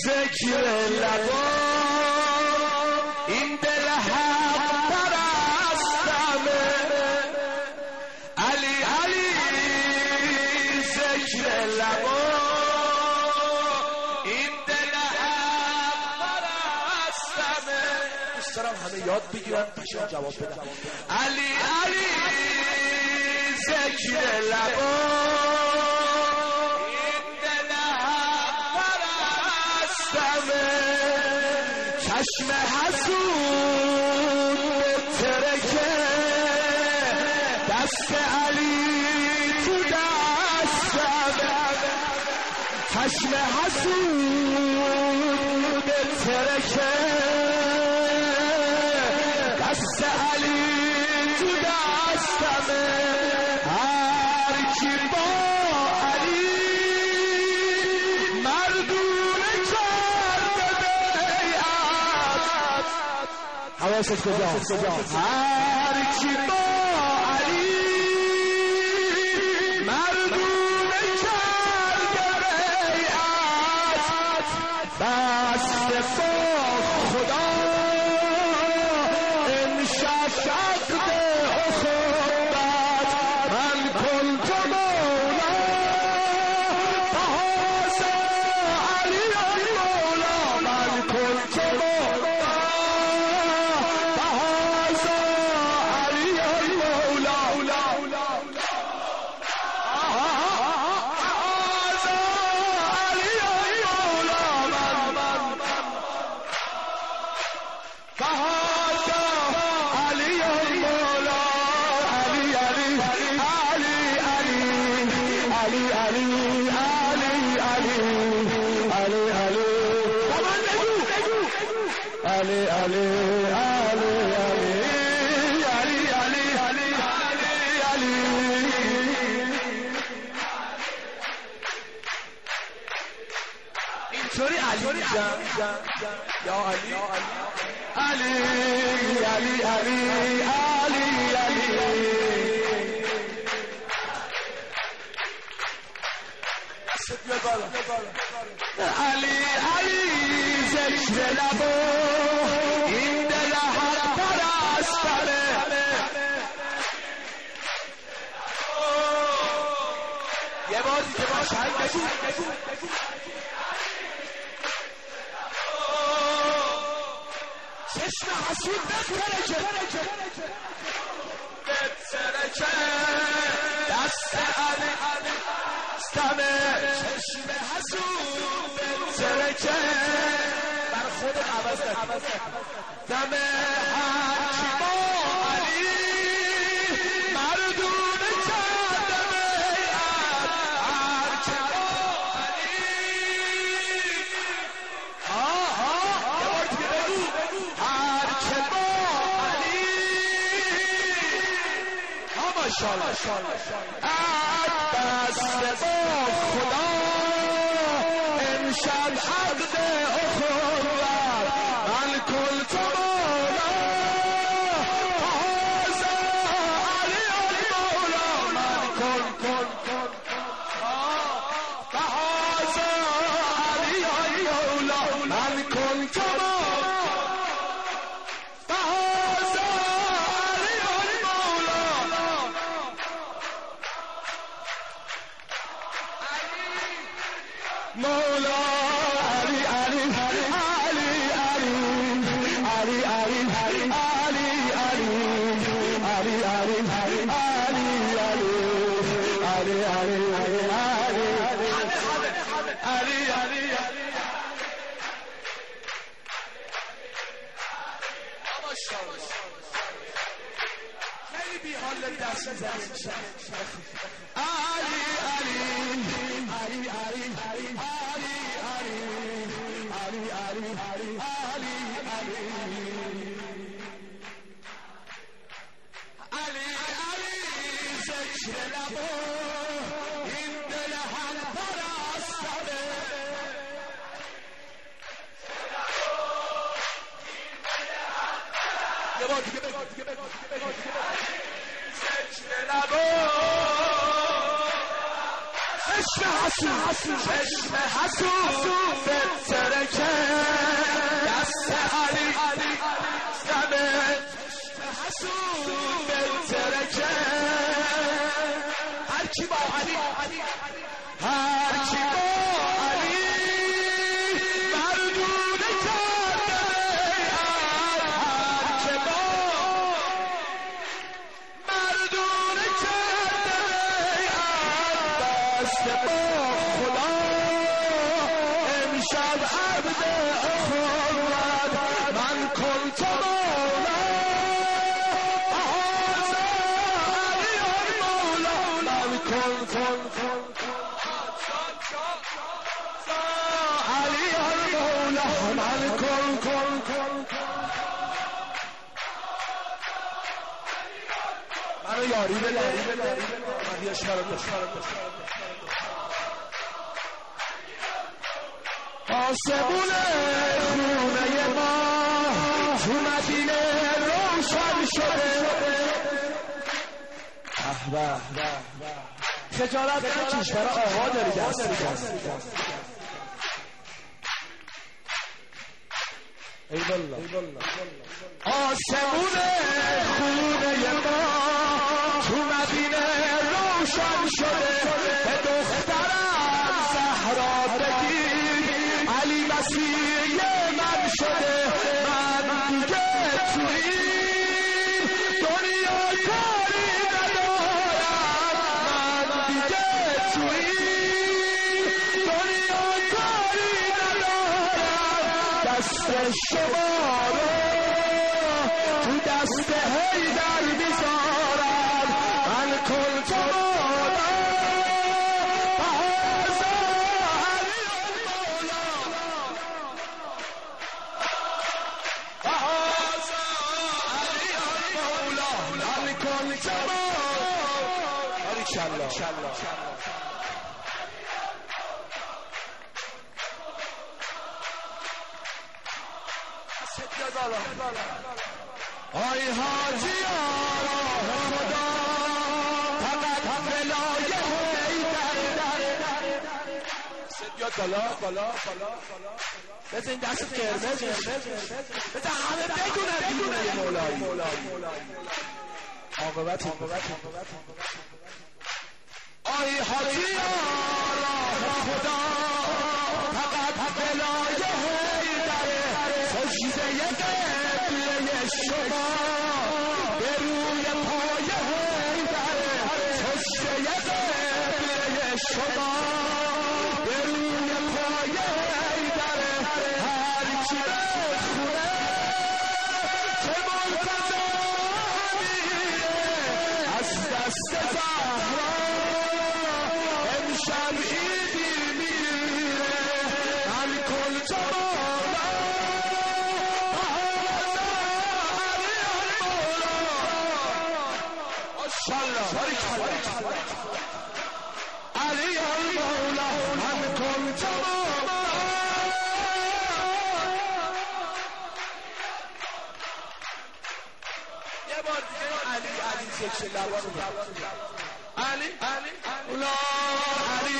ذکر لبا این دل حق پرستمه علی علی ذکر لبا این دل حق پرستمه. دوست دارم همه یاد بگیرن پیشم جواب بدم. علی علی ذکر لبا چشم حسود ترکه دست علی تو دستم چشم حسود ترکه دست علی تو دستم هر کی با علی مردونه حواسش کجا هر کی با علی مردونه کرده بیعت بسته با خدا امشب عقد اخوت من کنت مولا بهذا علی مولا من کنت مولا اینطوری علی یا علی علی علی علی علی علی علی علی ذکر لبا این دل حق پرستمه یه بار دیگه باش هنگ بگو چشم حسود بترکه دست علی استمه چشم حسود بترکه بر خود عوض دمه هرکی با علی مردونه کرده بیعت هرکی با علی یه بار دیگه بگو هرکی با علی ماشاءالله دست با خدا امشب عقد اخوت من کنت مولا بهذا علی مولا من کنت بهذا علی مولا من کنت مولا علی علی علی علی علی علی علی علی علی علی علی علی علی خیلی بی حال دست میزنید علی علی علی علی ذکر لبا این دل حق پرستمه یه بار دیگه بگو ذکر لبا چشم حسود به ترکه دست علی زمه حسود به ترکه هر کی با علی مردونه کرده هر کی با مردونه کرده دست با خدا امشب عبد خورد من کنت مولا من کنت علی المولا من کنت منو یاری بده من بیاشترم آسمونه خونه ما تو مدینه روشن شده خجالت نکش برای آقا داری دست ای والله آسمونه خونه ما تو مدینه روشن شده به دخترم زهرا بگیر علی مسیح من شده من دیگه توی دنیا کاری ندارم من دیگه توی دنیا کاری ندارم دست شما رو تو دست حیدر میذارم من کنت آی حاجی خدا فقط ولای حیدر بیاد بالا بزن دست قرمز بزن همه بدونن مولایی عاقبت آی حاجی خدا فقط ولای حیدر سجده قبله شما به روی پای حیدر سجده قبله شما به روی پای حیدر هر چی بخونه چه منتظر از دست زهرا امشب عیدی میره من کنت علی المولا من کنت یه بار دیگه علی سکش لبا علی مولا علی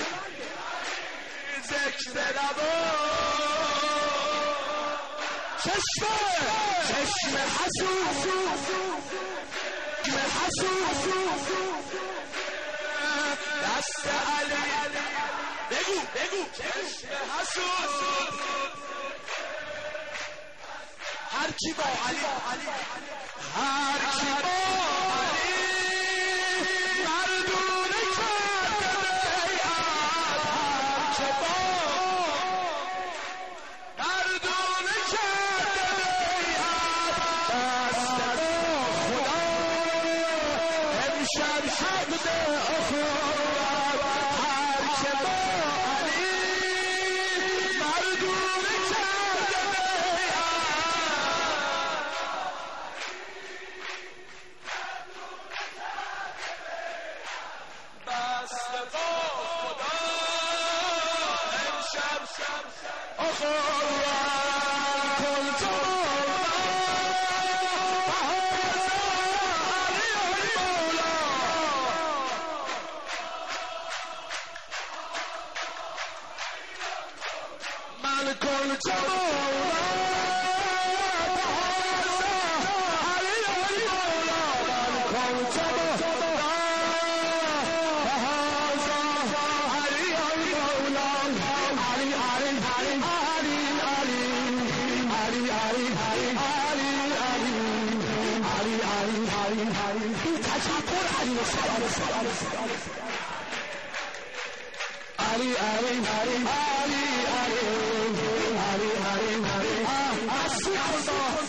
چه چشم حسود دست علی بگو چشم حسود هر کی با علی مردونه کرده بیعت هر که مردونه کرده بیعت دست خدا امشب شد اخوان هر که با علی مردونه کرده بیعت بست با خدا امشب اخوان کن تو من کن تو علی